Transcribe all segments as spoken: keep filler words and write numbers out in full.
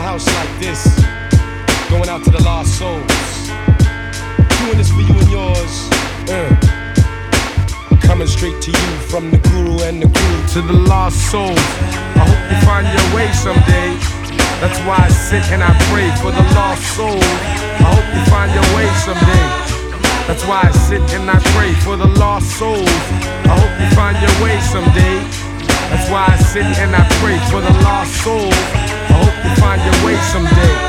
house like this. Going out to the lost souls. Doing this for you and yours. Uh. Coming straight to you from the guru and the crew. To the lost souls, I hope you find your way someday. That's why I sit and I pray for the lost souls. I hope you find your way someday. That's why I sit and I pray for the lost souls. I hope you find your way someday. That's why I sit and I pray for the lost souls. I hope you find your way someday.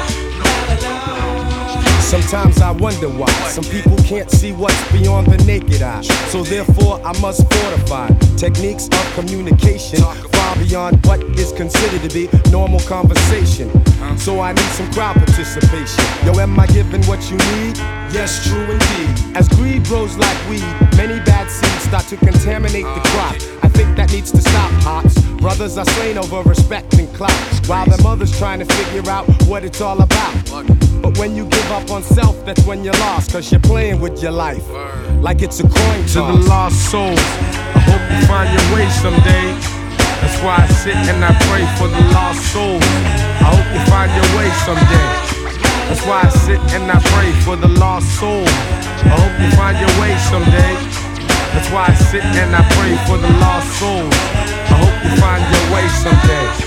Sometimes I wonder why some people can't see what's beyond the naked eye. So therefore I must fortify techniques of communication far beyond what is considered to be normal conversation. So I need some crowd participation. Yo, am I giving what you need? Yes, true indeed. As greed grows like weed, many bad seeds start to contaminate the crop. I think that needs to stop, Pops. Brothers are slain over respect and clout, while their mothers trying to figure out what it's all about. But when you give up on self, that's when you're lost, cause you're playing with your life like it's a coin toss. To the lost souls, I hope you find your way someday. That's why I sit and I pray for the lost souls. I hope you find your way someday. That's why I sit and I pray for the lost souls. I hope you find your way someday. That's why I sit and I pray for the lost souls. I hope you find your way someday.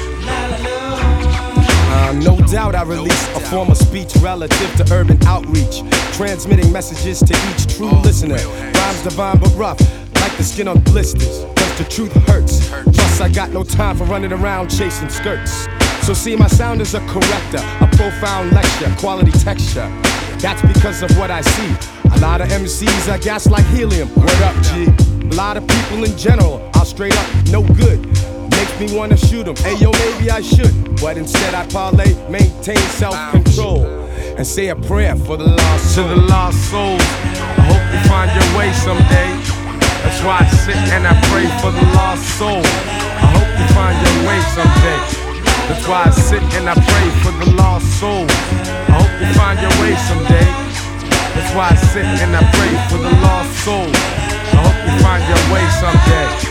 Uh, no doubt I release a form of speech relative to urban outreach, transmitting messages to each true listener. Rhymes divine but rough, like the skin on blisters, cause the truth hurts. Plus I got no time for running around chasing skirts. So see, my sound is a corrector, a profound lecture, quality texture. That's because of what I see. A lot of M Cs are gas like helium. Word up, G. A lot of people in general are straight up no good. Makes me wanna shoot 'em. Hey yo, maybe I should, but instead I parlay, maintain self-control, and say a prayer for the lost souls. To the lost souls, I hope you find your way someday. That's why I sit and I pray for the lost soul. I hope you find your way someday. That's why I sit and I pray for the lost soul. I hope you find your way someday. That's why I sit and I pray for the lost soul. I hope you find your way someday.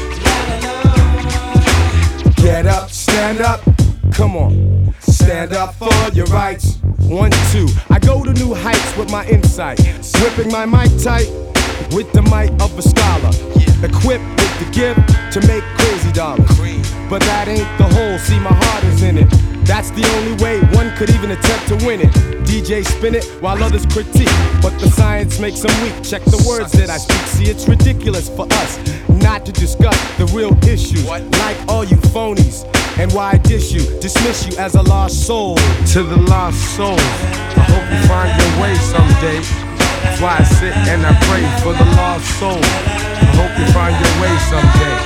Get up, stand up, come on, stand up for your rights. One, two, I go to new heights with my insight, gripping my mic tight with the might of a scholar, equipped with the gift to make crazy dollars. But that ain't the whole, see my heart is in it. That's the only way one could even attempt to win it. D J spin it while others critique, but the science makes them weak. Check the words that I speak. See, it's ridiculous for us not to discuss the real issues, like all you phonies. And why I dish you, dismiss you as a lost soul. To the lost souls, I hope you find your way someday. That's why I sit and I pray for the lost soul. I hope you find your way someday.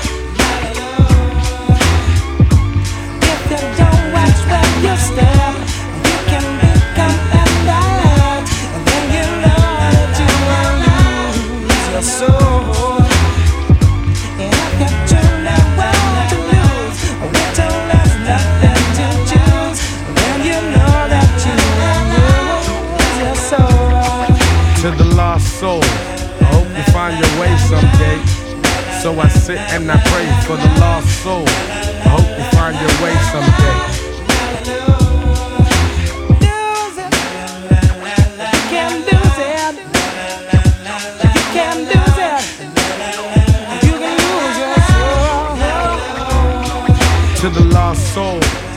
If you don't watch where you step, you can become embarrassed, and then you know that you will lose your soul. And if you truly want to lose, with your left nothing to choose, then you know that you will lose your soul. To the lost soul, I hope you find your way someday. So I sit and I pray for the lost soul. I hope you find your way someday. To the lost soul,